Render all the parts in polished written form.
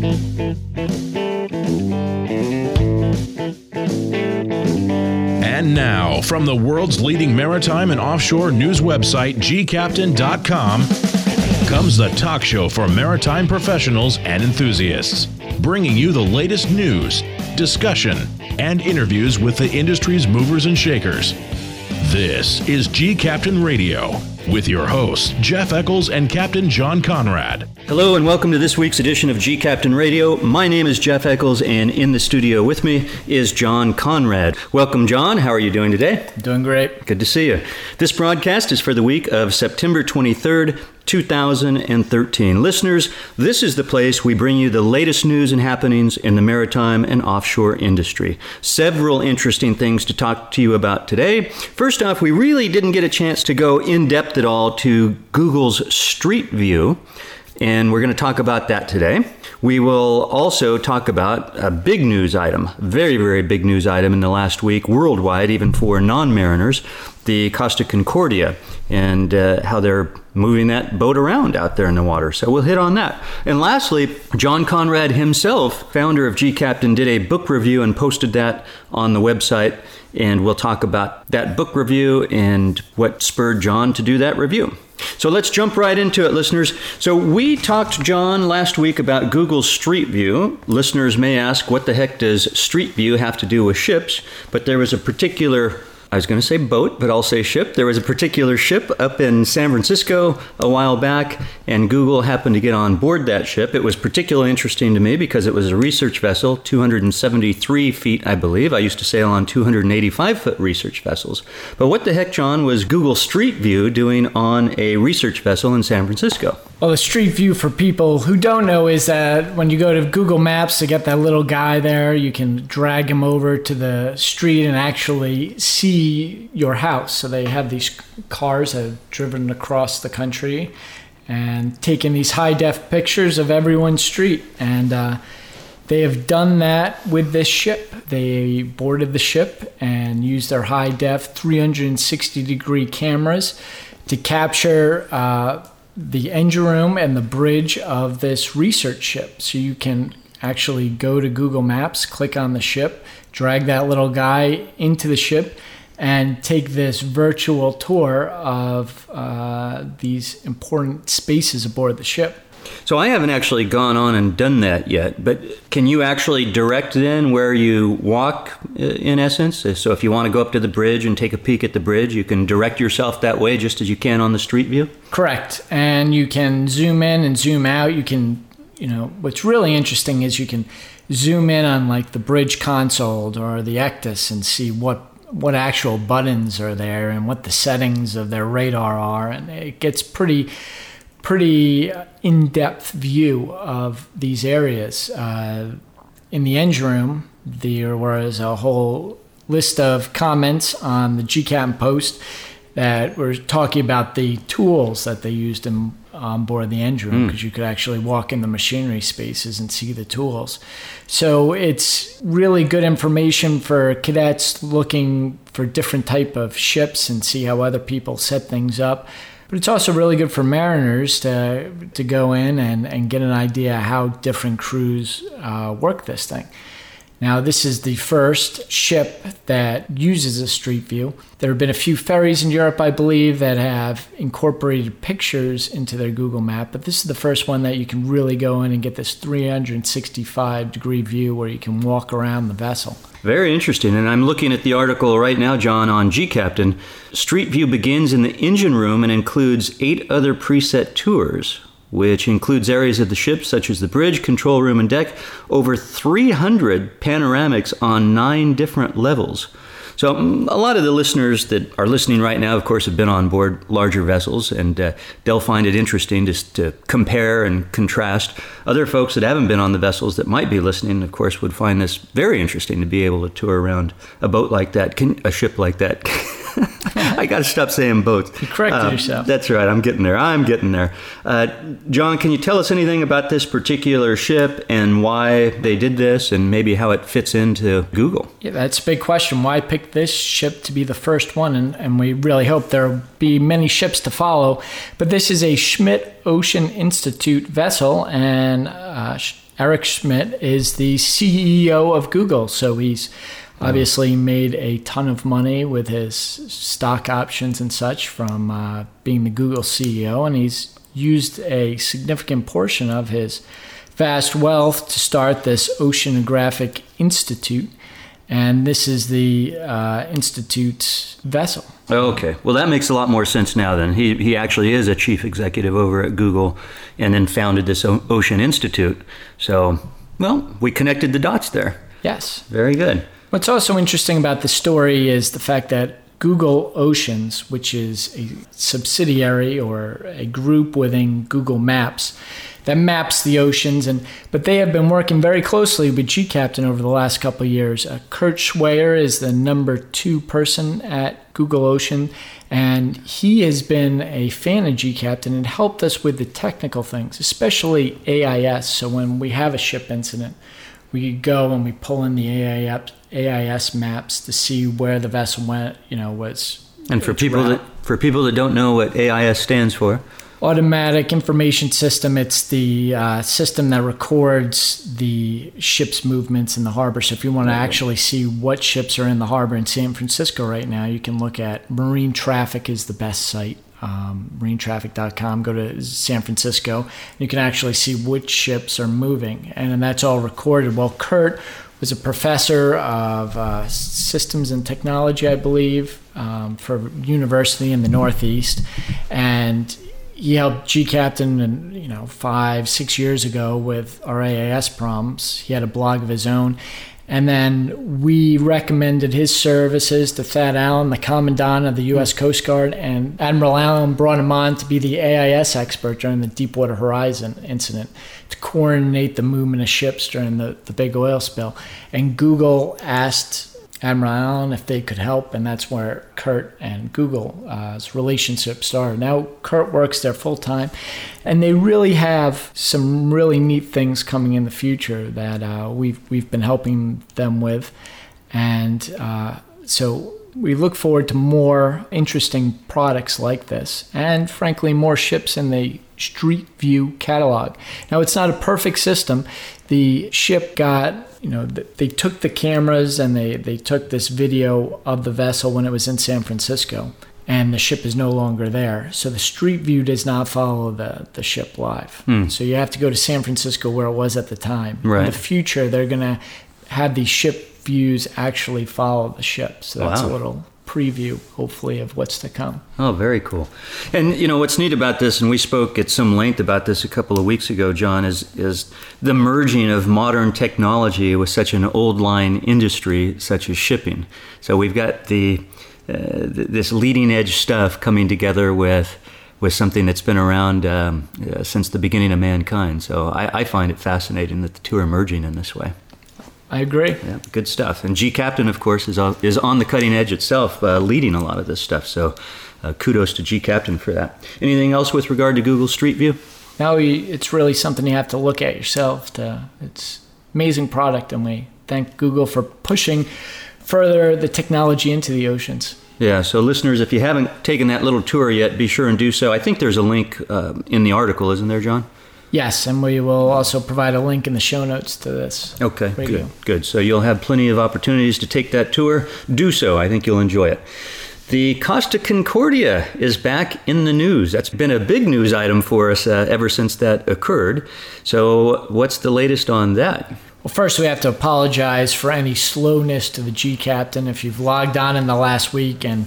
And now, from the world's leading maritime and offshore news website, gcaptain.com, comes the talk show for maritime professionals and enthusiasts, bringing you the latest news, discussion, and interviews with the industry's movers and shakers. This is G-Captain Radio with your hosts, Jeff Eccles and Captain John Conrad. Hello and welcome to this week's edition of G-Captain Radio. My name is Jeff Eccles and in the studio with me is John Conrad. Welcome, John. How are you doing today? Doing great. Good to see you. This broadcast is for the week of September 23rd, 2013. Listeners, this is the place we bring you the latest news and happenings in the maritime and offshore industry. Several interesting things to talk to you about today. First off, we really didn't get a chance to go in depth at all to Google's Street View, and we're going to talk about that today. We will also talk about a big news item, very, very big news item in the last week, worldwide, even for non-mariners, the Costa Concordia, and how they're moving that boat around out there in the water. So we'll hit on that. And lastly, John Conrad himself, founder of G-Captain, did a book review and posted that on the website. And we'll talk about that book review and what spurred John to do that review. So let's jump right into it, listeners. So we talked, John, last week about Google Street View. Listeners may ask, what the heck does Street View have to do with ships? But there was a particular, I was going to say boat, but I'll say ship. There was a particular ship up in San Francisco a while back, and Google happened to get on board that ship. It was particularly interesting to me because it was a research vessel, 273 feet, I believe. I used to sail on 285-foot research vessels. But what the heck, John, was Google Street View doing on a research vessel in San Francisco? Well, the Street View, for people who don't know, is that when you go to Google Maps to get that little guy there, you can drag him over to the street and actually see your house. So they have these cars that have driven across the country and taken these high-def pictures of everyone's street. And they have done that with this ship. They boarded the ship and used their high-def 360-degree cameras to capture the engine room and the bridge of this research ship. So you can actually go to Google Maps, click on the ship, drag that little guy into the ship, and take this virtual tour of these important spaces aboard the ship. So I haven't actually gone on and done that yet, but can you actually direct then where you walk, in essence? So if you want to go up to the bridge and take a peek at the bridge, you can direct yourself that way just as you can on the Street View? Correct. And you can zoom in and zoom out. You can, what's really interesting is you can zoom in on like the bridge console or the ECDIS and see what actual buttons are there and what the settings of their radar are. And it gets pretty in-depth view of these areas. In the engine room, there was a whole list of comments on the G-Captain post that were talking about the tools that they used on board the engine room, because you could actually walk in the machinery spaces and see the tools. So it's really good information for cadets looking for different type of ships and see how other people set things up. But it's also really good for mariners to go in and get an idea how different crews work this thing. Now, this is the first ship that uses a Street View. There have been a few ferries in Europe, I believe, that have incorporated pictures into their Google Map, but this is the first one that you can really go in and get this 365-degree view where you can walk around the vessel. Very interesting, and I'm looking at the article right now, John, on G-Captain. Street View begins in the engine room and includes 8 other preset tours, which includes areas of the ship such as the bridge, control room, and deck, over 300 panoramics on 9 different levels. So a lot of the listeners that are listening right now, of course, have been on board larger vessels, and they'll find it interesting just to compare and contrast. Other folks that haven't been on the vessels that might be listening, of course, would find this very interesting to be able to tour around a boat like that, a ship like that. I got to stop saying boats. You corrected yourself. That's right. I'm getting there. John, can you tell us anything about this particular ship and why they did this and maybe how it fits into Google? Yeah, that's a big question. Why pick this ship to be the first one? And we really hope there will be many ships to follow. But this is a Schmidt Ocean Institute vessel, and Eric Schmidt is the CEO of Google. So he's obviously made a ton of money with his stock options and such from being the Google CEO. And he's used a significant portion of his vast wealth to start this Oceanographic Institute. And this is the Institute's vessel. Okay. Well, that makes a lot more sense now then. He actually is a chief executive over at Google and then founded this Ocean Institute. So, well, we connected the dots there. Yes. Very good. What's also interesting about the story is the fact that Google Oceans, which is a subsidiary or a group within Google Maps that maps the oceans, but they have been working very closely with GCaptain over the last couple of years. Kurt Schweier is the number 2 person at Google Ocean, and he has been a fan of GCaptain and helped us with the technical things, especially AIS. So when we have a ship incident, we go and we pull in the AIS maps to see where the vessel went, was. And for people that don't know what AIS stands for, Automatic Information System. It's the system that records the ship's movements in the harbor. So if you want to actually see what ships are in the harbor in San Francisco right now, you can look at Marine Traffic is the best site. marinetraffic.com. Go to San Francisco. You can actually see which ships are moving, and that's all recorded. Well, Kurt was a professor of systems and technology, I believe, for a university in the Northeast, and he helped GCaptain 5-6 years ago with our AIS problems. He had a blog of his own. And then we recommended his services to Thad Allen, the Commandant of the U.S. Coast Guard, and Admiral Allen brought him on to be the AIS expert during the Deepwater Horizon incident to coordinate the movement of ships during the big oil spill. And Google asked Admiral Allen if they could help, and that's where Kurt and Google's relationship started. Now Kurt works there full time, and they really have some really neat things coming in the future that we've been helping them with, and so we look forward to more interesting products like this, and frankly more ships in the Street View catalog. Now it's not a perfect system. The ship got, they took the cameras and they took this video of the vessel when it was in San Francisco, and the ship is no longer there. So the Street View does not follow the ship live. So you have to go to San Francisco where it was at the time. Right. In the future, they're going to have these ship views actually follow the ship. So that's a little preview, hopefully, of what's to come. Oh, very cool. And what's neat about this, and we spoke at some length about this a couple of weeks ago, John, is the merging of modern technology with such an old line industry such as shipping. So we've got this leading edge stuff coming together with something that's been around since the beginning of mankind. So I find it fascinating that the two are merging in this way. I agree. Yeah, good stuff. And GCaptain, of course, is on the cutting edge itself, leading a lot of this stuff. So kudos to GCaptain for that. Anything else with regard to Google Street View? No, it's really something you have to look at yourself. It's amazing product, and we thank Google for pushing further the technology into the oceans. Yeah, so listeners, if you haven't taken that little tour yet, be sure and do so. I think there's a link in the article, isn't there, John? Yes, and we will also provide a link in the show notes to this. Okay, good. So you'll have plenty of opportunities to take that tour. Do so. I think you'll enjoy it. The Costa Concordia is back in the news. That's been a big news item for us ever since that occurred. So what's the latest on that? Well, first we have to apologize for any slowness to the GCaptain. If you've logged on in the last week and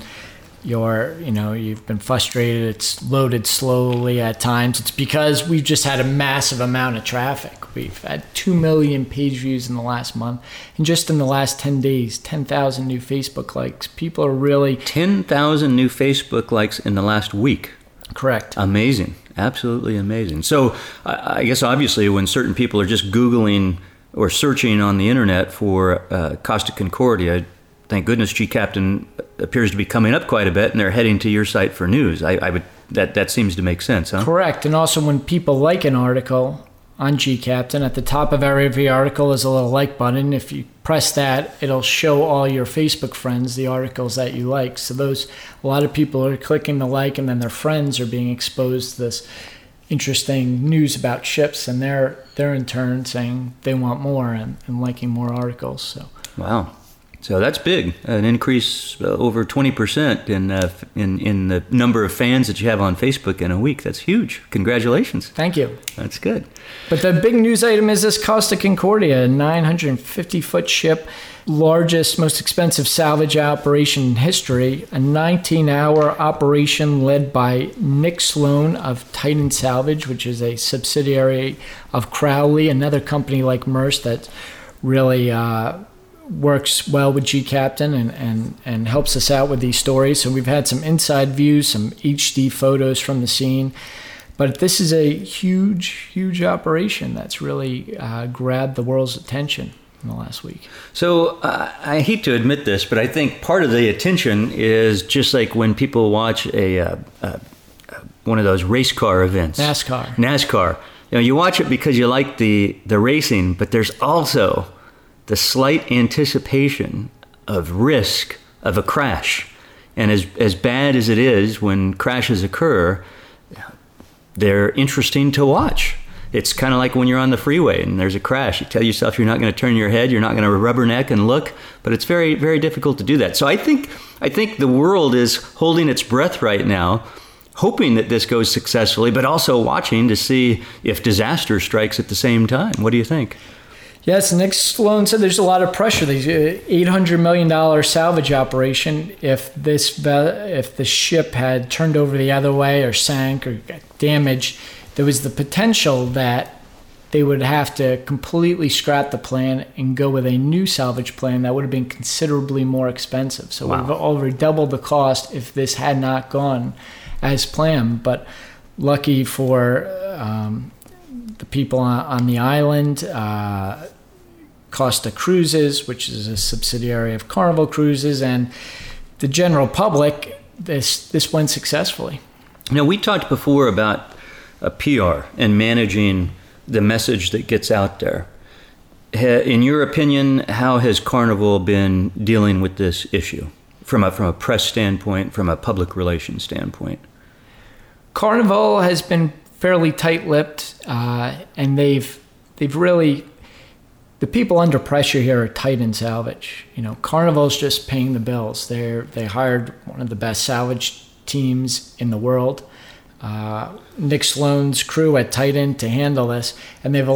you've been frustrated, it's loaded slowly at times, it's because we've just had a massive amount of traffic. We've had 2 million page views in the last month, and just in the last 10 days, 10,000 new Facebook likes. People are really... 10,000 new Facebook likes in the last week. Correct. Amazing. Absolutely amazing. So I guess obviously when certain people are just Googling or searching on the internet for Costa Concordia, thank goodness GCaptain appears to be coming up quite a bit, and they're heading to your site for news. That seems to make sense, huh? Correct. And also when people like an article on GCaptain, at the top of every article is a little like button. If you press that, it'll show all your Facebook friends the articles that you like. So a lot of people are clicking the like, and then their friends are being exposed to this interesting news about ships, and they're in turn saying they want more and liking more articles. So wow. So that's big, an increase over 20% in the number of fans that you have on Facebook in a week. That's huge. Congratulations. Thank you. That's good. But the big news item is this Costa Concordia, a 950-foot ship, largest, most expensive salvage operation in history, a 19-hour operation led by Nick Sloan of Titan Salvage, which is a subsidiary of Crowley, another company like Maersk that really works well with G Captain and helps us out with these stories. So we've had some inside views, some HD photos from the scene. But this is a huge, huge operation that's really grabbed the world's attention in the last week. So I hate to admit this, but I think part of the attention is just like when people watch one of those race car events. NASCAR. You know, you watch it because you like the racing, but there's also the slight anticipation of risk of a crash. And as bad as it is when crashes occur, they're interesting to watch. It's kind of like when you're on the freeway and there's a crash. You tell yourself you're not going to turn your head, you're not going to rubberneck and look, but it's very, very difficult to do that. So I think the world is holding its breath right now, hoping that this goes successfully, but also watching to see if disaster strikes at the same time. What do you think? Yes, Nick Sloan said there's a lot of pressure. There's an $800 million salvage operation. If the ship had turned over the other way or sank or got damaged, there was the potential that they would have to completely scrap the plan and go with a new salvage plan that would have been considerably more expensive. So we've already doubled the cost if this had not gone as planned. But lucky for the people on the island, Costa Cruises, which is a subsidiary of Carnival Cruises, and the general public, this went successfully. Now, we talked before about PR and managing the message that gets out there. In your opinion, how has Carnival been dealing with this issue from a press standpoint, from a public relations standpoint? Carnival has been fairly tight-lipped, and they've really, the people under pressure here are Titan Salvage. You know, Carnival's just paying the bills. They hired one of the best salvage teams in the world, Nick Sloan's crew at Titan, to handle this, and they've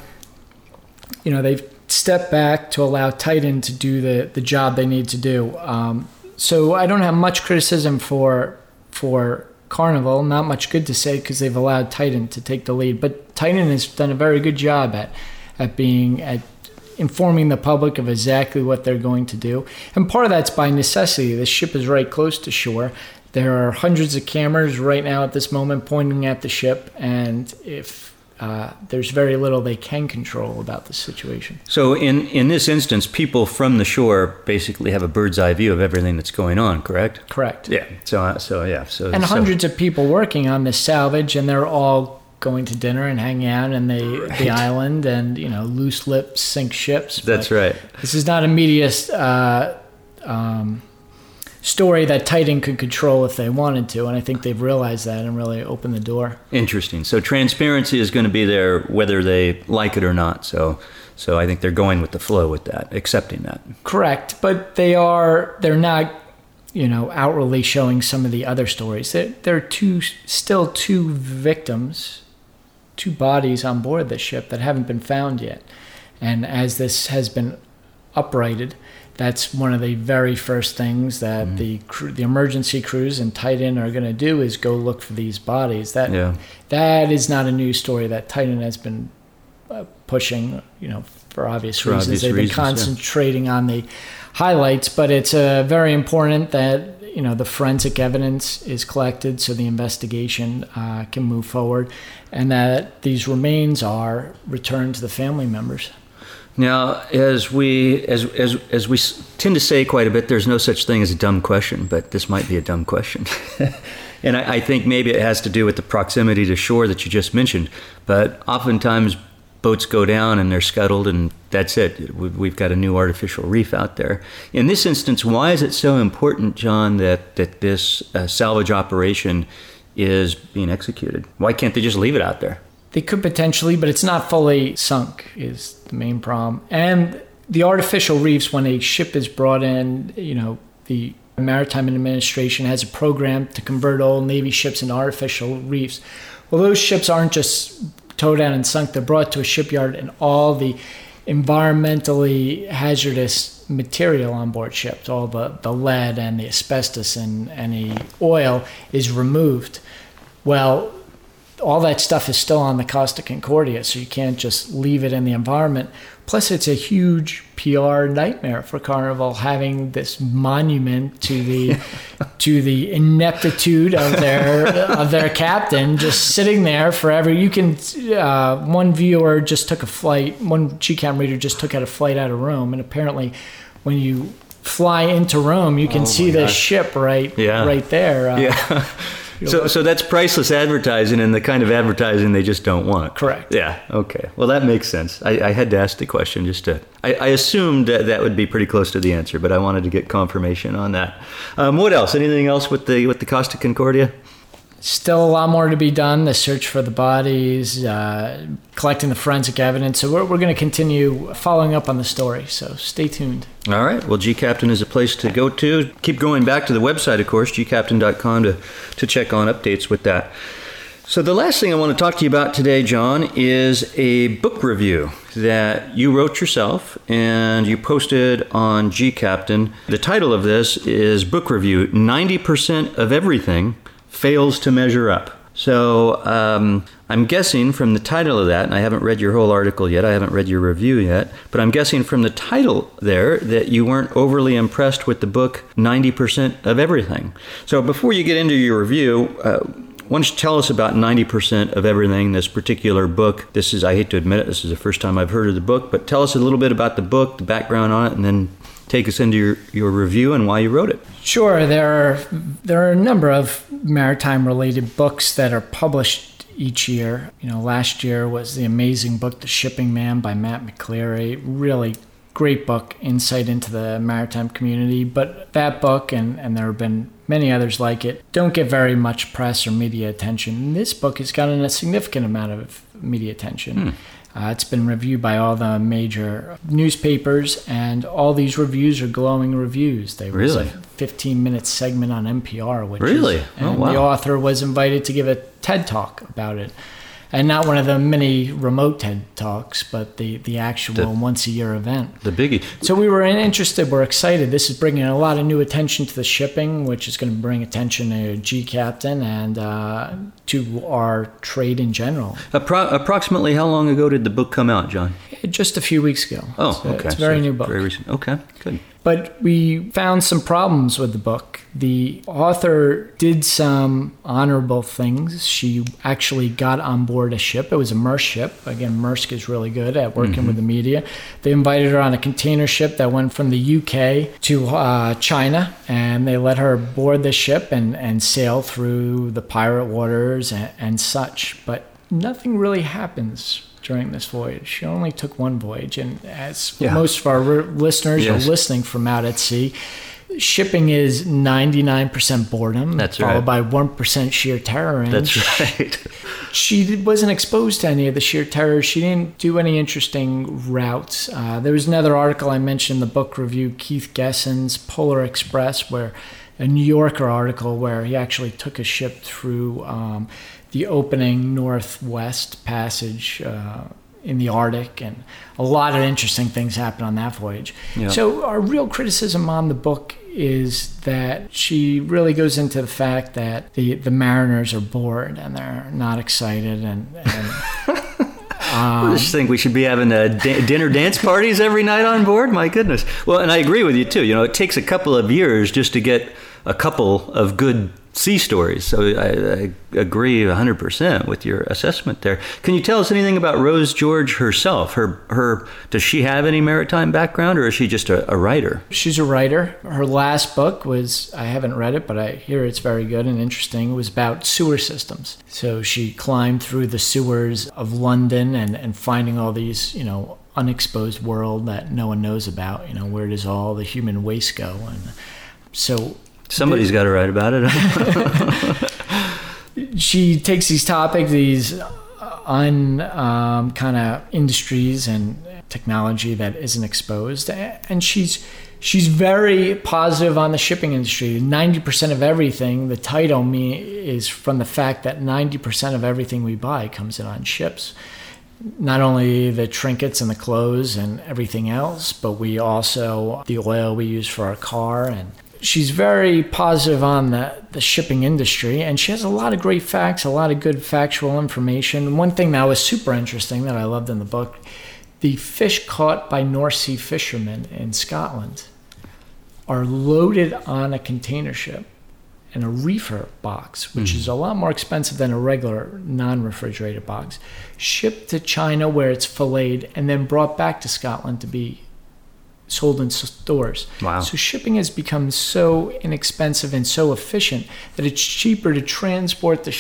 stepped back to allow Titan to do the job they need to do. So I don't have much criticism for Carnival, not much good to say because they've allowed Titan to take the lead. But Titan has done a very good job at informing the public of exactly what they're going to do. And part of that's by necessity. The ship is right close to shore. There are hundreds of cameras right now at this moment pointing at the ship, and if there's very little they can control about the situation. So in this instance, people from the shore basically have a bird's eye view of everything that's going on, correct? Correct. Yeah. So hundreds of people working on this salvage, and they're all going to dinner and hanging out in the island, and loose lips sink ships. That's right. This is not a media story that Titan could control if they wanted to, and I think they've realized that and really opened the door. Interesting. So transparency is going to be there whether they like it or not. So I think they're going with the flow with that, accepting that. Correct, but they're not outwardly showing some of the other stories. There are still two victims, two bodies on board the ship that haven't been found yet, and as this has been uprighted, that's one of the very first things that the emergency crews and Titan are going to do is go look for these bodies. That is not a news story that Titan has been pushing, for obvious reasons. They've been concentrating on the highlights, but it's very important that the forensic evidence is collected so the investigation can move forward, and that these remains are returned to the family members. Now, as we tend to say quite a bit, there's no such thing as a dumb question, but this might be a dumb question. And I think maybe it has to do with the proximity to shore that you just mentioned. But oftentimes boats go down and they're scuttled and that's it. We've got a new artificial reef out there. In this instance, why is it so important, John, that this salvage operation is being executed. Why can't they just leave it out there? They could potentially, but it's not fully sunk is the main problem. And the artificial reefs, when a ship is brought in, the Maritime Administration has a program to convert old Navy ships into artificial reefs. Well, those ships aren't just towed down and sunk. They're brought to a shipyard, and all the environmentally hazardous material on board ships, all the lead and the asbestos and any oil is removed. Well, all that stuff is still on the Costa Concordia, so you can't just leave it in the environment. Plus, it's a huge PR nightmare for Carnival, having this monument to the ineptitude of their captain just sitting there forever. You can one viewer just took a flight. One GCAM reader just took out a flight out of Rome, and apparently, when you fly into Rome, you can see the ship right there. So that's priceless advertising, and the kind of advertising they just don't want. Correct. Yeah. Okay. Well, that makes sense. I had to ask the question I assumed that would be pretty close to the answer, but I wanted to get confirmation on that. What else? Anything else with the Costa Concordia? Still a lot more to be done. The search for the bodies, collecting the forensic evidence. So we're going to continue following up on the story. So stay tuned. All right. Well, GCaptain is a place to go to. Keep going back to the website, of course, gcaptain.com to check on updates with that. So the last thing I want to talk to you about today, John, is a book review that you wrote yourself and you posted on GCaptain. The title of this is Book Review, 90% of Everything Fails to Measure Up. So I'm guessing from the title of that, and I haven't read your whole article yet, I haven't read your review yet, but I'm guessing from the title there that you weren't overly impressed with the book 90% of Everything. So before you get into your review, why don't you tell us about 90% of Everything, this particular book. This is, I hate to admit it, this is the first time I've heard of the book, but tell us a little bit about the book, the background on it, and then take us into your review and why you wrote it. Sure. There are a number of maritime-related books that are published each year. Last year was the amazing book, The Shipping Man by Matt McCleary. Really great book, insight into the maritime community. But that book, and there have been many others like it, don't get very much press or media attention. This book has gotten a significant amount of media attention. It's been reviewed by all the major newspapers, and all these reviews are glowing reviews. There was a 15-minute segment on NPR, the author was invited to give a TED Talk about it. And not one of the many remote TED Talks, but the actual once-a-year event. The biggie. So we were interested, we're excited. This is bringing a lot of new attention to the shipping, which is going to bring attention to GCaptain and to our trade in general. Approximately how long ago did the book come out, John? Just a few weeks ago. Oh, okay. It's a very new book. Very recent. Okay, good. But we found some problems with the book. The author did some honorable things. She actually got on board a ship. It was a Maersk ship. Again, Maersk is really good at working with the media. They invited her on a container ship that went from the UK to China, and they let her board the ship and sail through the pirate waters and such. But nothing really happens during this voyage. She only took one voyage, and as most of our listeners are listening from out at sea, shipping is 99% boredom, followed by 1% sheer terror. And that's right. She wasn't exposed to any of the sheer terror. She didn't do any interesting routes. There was another article I mentioned in the book review, Keith Gesson's Polar Express, where a New Yorker article where he actually took a ship through the opening Northwest Passage in the Arctic, and a lot of interesting things happened on that voyage. Yeah. So our real criticism on the book is that she really goes into the fact that the mariners are bored and they're not excited, and I just think we should be having dinner dance parties every night on board. My goodness. Well, and I agree with you too. It takes a couple of years just to get a couple of good sea stories. So I agree 100% with your assessment there. Can you tell us anything about Rose George herself? Her does she have any maritime background, or is she just a writer? She's a writer. Her last book was, I haven't read it, but I hear it's very good and interesting. It was about sewer systems. So she climbed through the sewers of London and finding all these, unexposed world that no one knows about. Where does all the human waste go? And so somebody's got to write about it. she takes these topics, these kind of industries and technology that isn't exposed, and she's very positive on the shipping industry. 90% of everything, the title is from the fact that 90% of everything we buy comes in on ships. Not only the trinkets and the clothes and everything else, but we also, the oil we use for our car. And she's very positive on the shipping industry, and she has a lot of great facts, a lot of good factual information. One thing that was super interesting that I loved in the book, the fish caught by North Sea fishermen in Scotland are loaded on a container ship in a reefer box, which is a lot more expensive than a regular non-refrigerated box, shipped to China where it's filleted and then brought back to Scotland to be sold in stores. Wow. So shipping has become so inexpensive and so efficient that it's cheaper to transport the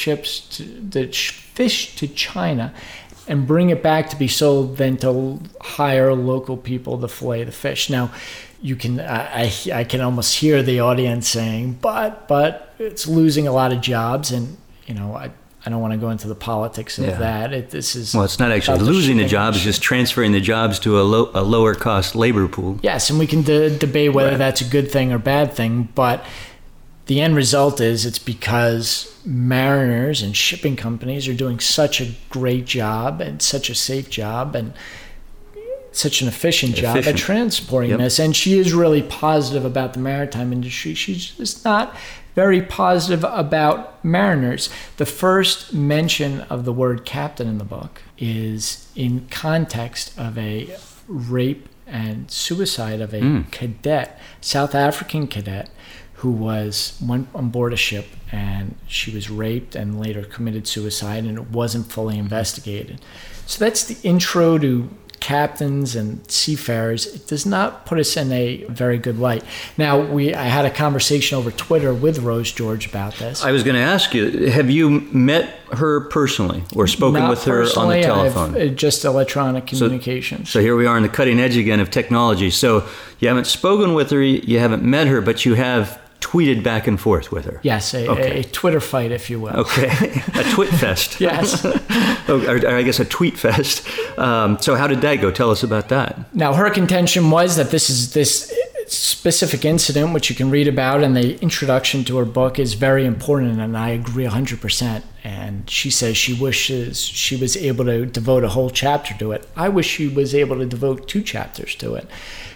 fish to China and bring it back to be sold than to hire local people to fillet the fish. Now, you can I can almost hear the audience saying, but it's losing a lot of jobs, and I don't want to go into the politics of that. It's not actually losing the jobs; it's just transferring the jobs to a lower cost labor pool. Yes, and we can debate whether that's a good thing or bad thing, but the end result is it's because mariners and shipping companies are doing such a great job and such a safe job and such an efficient job at transporting this. And she is really positive about the maritime industry. She's just not very positive about mariners. The first mention of the word captain in the book is in context of a rape and suicide of a cadet, South African cadet, who went on board a ship, and she was raped and later committed suicide, and it wasn't fully investigated. So that's the intro to captains and seafarers. It does not put us in a very good light. Now, I had a conversation over Twitter with Rose George about this. I was going to ask you, have you met her personally or spoken with her on the telephone? Just electronic communications. So here we are on the cutting edge again of technology. So you haven't spoken with her, you haven't met her, but you have tweeted back and forth with her. Yes, a Twitter fight, if you will. Okay, a twit fest. Yes. Or I guess a tweet fest. So how did that go? Tell us about that. Now, her contention was that this specific incident, which you can read about in the introduction to her book, is very important, and I agree 100%. And she says she wishes she was able to devote a whole chapter to it. I wish she was able to devote 2 chapters to it.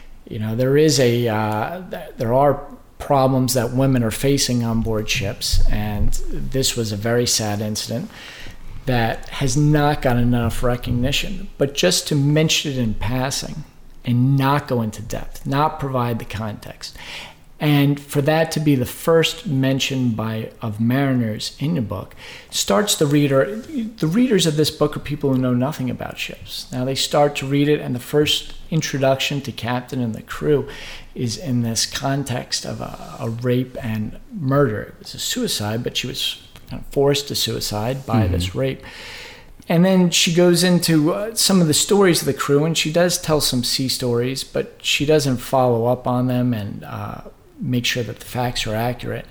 There are problems that women are facing on board ships, and this was a very sad incident that has not gotten enough recognition. But just to mention it in passing and not go into depth, not provide the context, and for that to be the first mention of mariners in the book, starts the reader. The readers of this book are people who know nothing about ships. Now they start to read it, and the first introduction to captain and the crew is in this context of a rape and murder. It was a suicide, but she was forced to suicide by this rape. And then she goes into some of the stories of the crew, and she does tell some sea stories, but she doesn't follow up on them and make sure that the facts are accurate.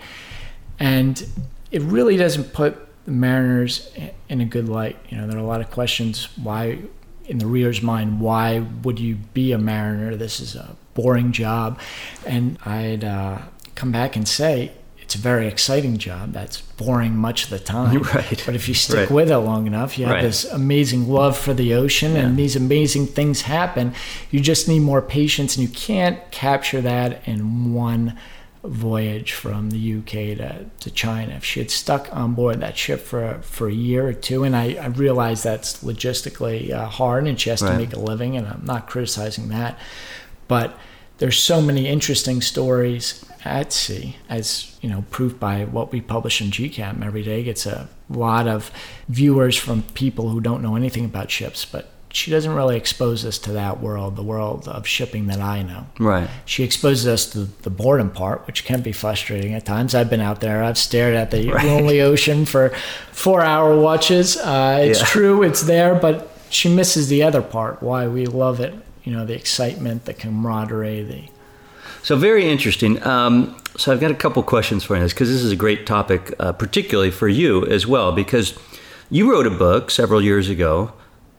And it really doesn't put the mariners in a good light. There are a lot of questions in the reader's mind, why would you be a mariner? This is a boring job. And I'd come back and say, it's a very exciting job that's boring much of the time. Right. But if you stick with it long enough, you have this amazing love for the ocean, and these amazing things happen. You just need more patience, and you can't capture that in one voyage from the UK to China. If she had stuck on board that ship for a year or 2, and I realize that's logistically hard, and she has to make a living, and I'm not criticizing that, but there's so many interesting stories at sea, as proof by what we publish in GCAP every day. Gets a lot of viewers from people who don't know anything about ships, but she doesn't really expose us to that world, the world of shipping that I know. Right. She exposes us to the boredom part, which can be frustrating at times. I've been out there. I've stared at the lonely ocean for 4-hour watches. It's true, it's there, but she misses the other part, why we love it. The excitement, the camaraderie, So very interesting. So I've got a couple questions for you, because this is a great topic, particularly for you as well, because you wrote a book several years ago.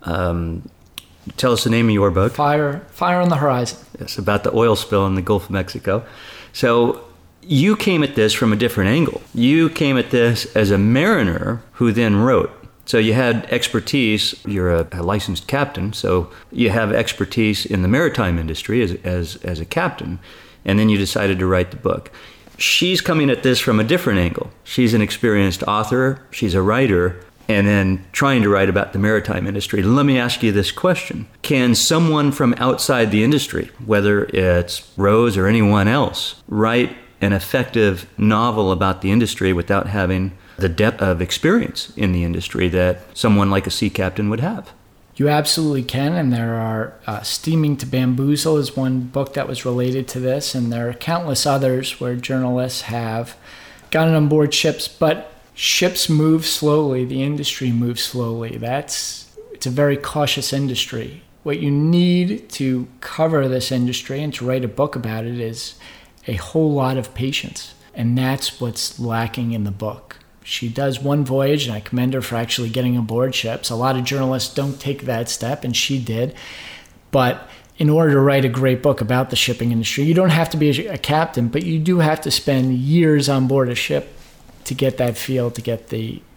Tell us the name of your book. Fire on the Horizon. Yes, about the oil spill in the Gulf of Mexico. So you came at this from a different angle. You came at this as a mariner who then wrote. So you had expertise. You're a licensed captain, so you have expertise in the maritime industry as a captain, and then you decided to write the book. She's coming at this from a different angle. She's an experienced author. She's a writer, and then trying to write about the maritime industry. Let me ask you this question. Can someone from outside the industry, whether it's Rose or anyone else, write an effective novel about the industry without having the depth of experience in the industry that someone like a sea captain would have? You absolutely can, and there are Steaming to Bamboozle is one book that was related to this, and there are countless others where journalists have gotten on board ships, but ships move slowly, the industry moves slowly. It's a very cautious industry. What you need to cover this industry and to write a book about it is a whole lot of patience, and that's what's lacking in the book. She does one voyage, and I commend her for actually getting aboard ships. A lot of journalists don't take that step, and she did. But in order to write a great book about the shipping industry, you don't have to be a captain, but you do have to spend years on board a ship to get that feel, to get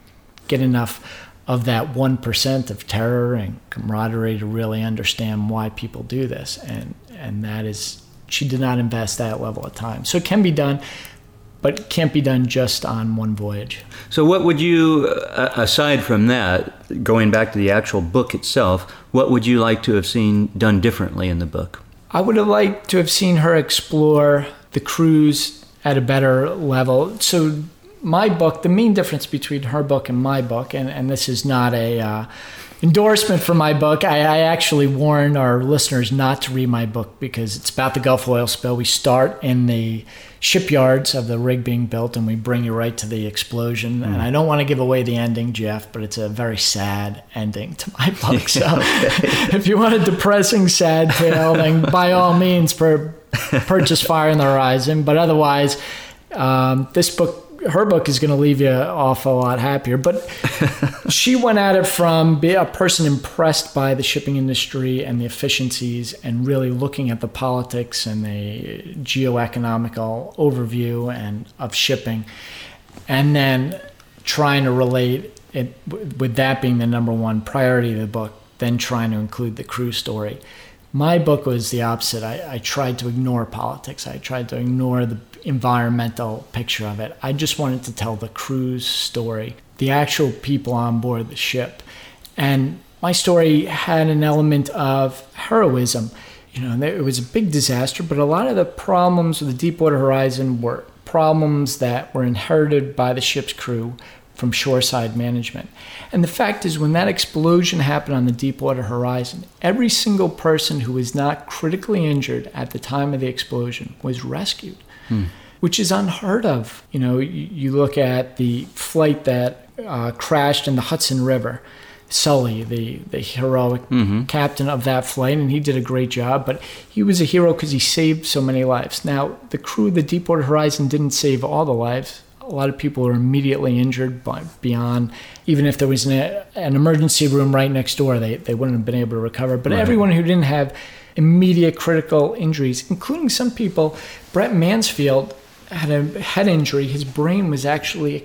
enough of that 1% of terror and camaraderie to really understand why people do this. And that is, she did not invest that level of time. So it can be done, but it can't be done just on one voyage. So what would you, aside from that, going back to the actual book itself, what would you like to have seen done differently in the book? I would have liked to have seen her explore the cruise at a better level. So my book, the main difference between her book and my book, and this is not a endorsement for my book. I actually warned our listeners not to read my book because it's about the Gulf oil spill. We start in the shipyards of the rig being built, and we bring you right to the explosion. And I don't want to give away the ending, Jeff, but it's a very sad ending to my book. So if you want a depressing, sad tale, then by all means purchase Fire on the Horizon. But otherwise, her book is going to leave you an awful lot happier. But she went at it from being a person impressed by the shipping industry and the efficiencies, and really looking at the politics and the geoeconomical overview and of shipping, and then trying to relate it with that being the number one priority of the book, then trying to include the crew story. My book was the opposite. I tried to ignore politics. I tried to ignore the environmental picture of it. I just wanted to tell the crew's story, the actual people on board the ship. And my story had an element of heroism. It was a big disaster, but a lot of the problems with the Deepwater Horizon were problems that were inherited by the ship's crew from shoreside management. And the fact is, when that explosion happened on the Deepwater Horizon, every single person who was not critically injured at the time of the explosion was rescued, which is unheard of. You look at the flight that crashed in the Hudson River, Sully, the heroic captain of that flight, and he did a great job, but he was a hero because he saved so many lives. Now, the crew of the Deepwater Horizon didn't save all the lives. A lot of people were immediately injured, but beyond, even if there was an emergency room right next door, they wouldn't have been able to recover. But everyone who didn't have immediate critical injuries, including some people, Brett Mansfield had a head injury. His brain was actually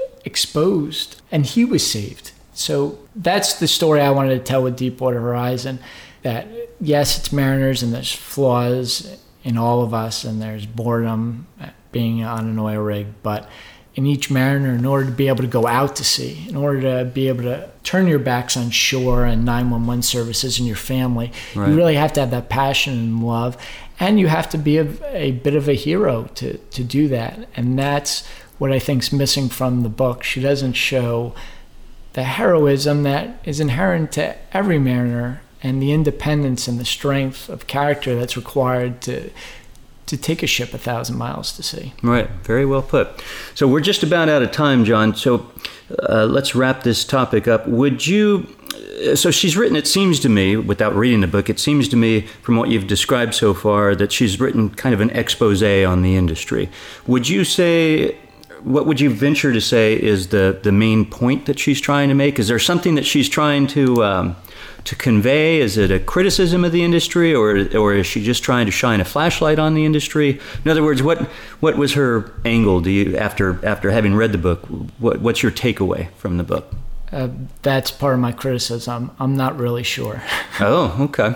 exposed, and he was saved. So that's the story I wanted to tell with Deepwater Horizon, that yes, it's mariners and there's flaws in all of us, and there's boredom being on an oil rig, but in each mariner, in order to be able to go out to sea, in order to be able to turn your backs on shore and 911 services and your family, you really have to have that passion and love, and you have to be a bit of a hero to do that. And that's what I think is missing from the book. She doesn't show the heroism that is inherent to every mariner, and the independence and the strength of character that's required to take a ship 1,000 miles to sea. Right. Very well put. So we're just about out of time, John. So let's wrap this topic up. Would you, So she's written, it seems to me, without reading the book, it seems to me from what you've described so far that she's written kind of an expose on the industry. Would you say, what would you venture to say is the main point that she's trying to make? Is there something that she's trying to convey? Is it a criticism of the industry, or is she just trying to shine a flashlight on the industry? In other words, what was her angle? Do you, after having read the book, what's your takeaway from the book? That's part of my criticism. I'm not really sure. Oh, okay.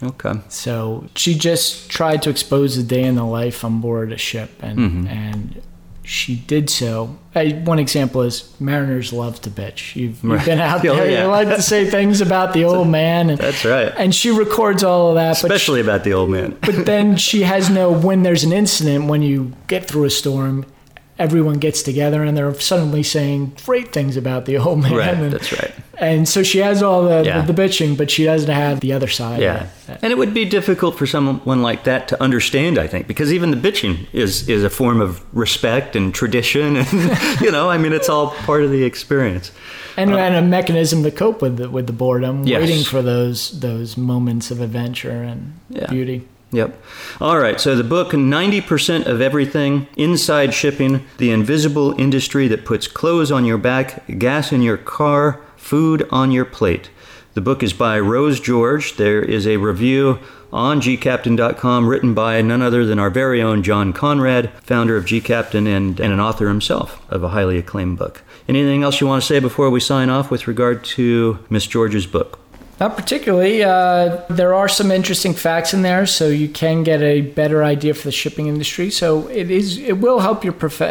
So she just tried to expose the day in the life on board a ship, and she did so. One example is mariners love to bitch. You've been out there. You like to say things about the old man. And, that's right. And she records all of that. Especially about the old man. But then she has when there's an incident, when you get through a storm, everyone gets together and they're suddenly saying great things about the old man. Right, that's right. And so she has all the bitching, but she doesn't have the other side. Yeah. And it would be difficult for someone like that to understand, I think, because even the bitching is a form of respect and tradition. And, it's all part of the experience. And a mechanism to cope with the boredom, waiting for those moments of adventure and beauty. Yep. All right. So the book, 90% of Everything Inside Shipping, the invisible industry that puts clothes on your back, gas in your car, food on your plate. The book is by Rose George. There is a review on gcaptain.com written by none other than our very own John Conrad, founder of G-Captain and an author himself of a highly acclaimed book. Anything else you want to say before we sign off with regard to Miss George's book? Not particularly. There are some interesting facts in there, so you can get a better idea for the shipping industry. So it will help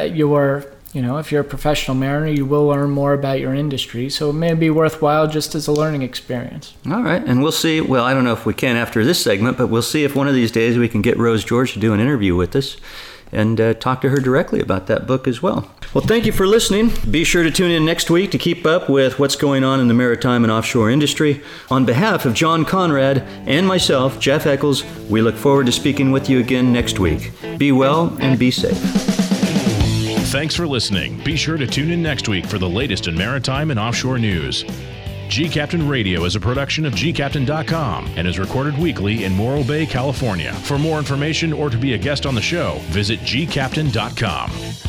if you're a professional mariner, you will learn more about your industry. So it may be worthwhile just as a learning experience. All right, and we'll see. Well, I don't know if we can after this segment, but we'll see if one of these days we can get Rose George to do an interview with us and talk to her directly about that book as well. Well, thank you for listening. Be sure to tune in next week to keep up with what's going on in the maritime and offshore industry. On behalf of John Conrad and myself, Jeff Eccles, we look forward to speaking with you again next week. Be well and be safe. Thanks for listening. Be sure to tune in next week for the latest in maritime and offshore news. G-Captain Radio is a production of gcaptain.com and is recorded weekly in Morro Bay, California. For more information or to be a guest on the show, visit gcaptain.com.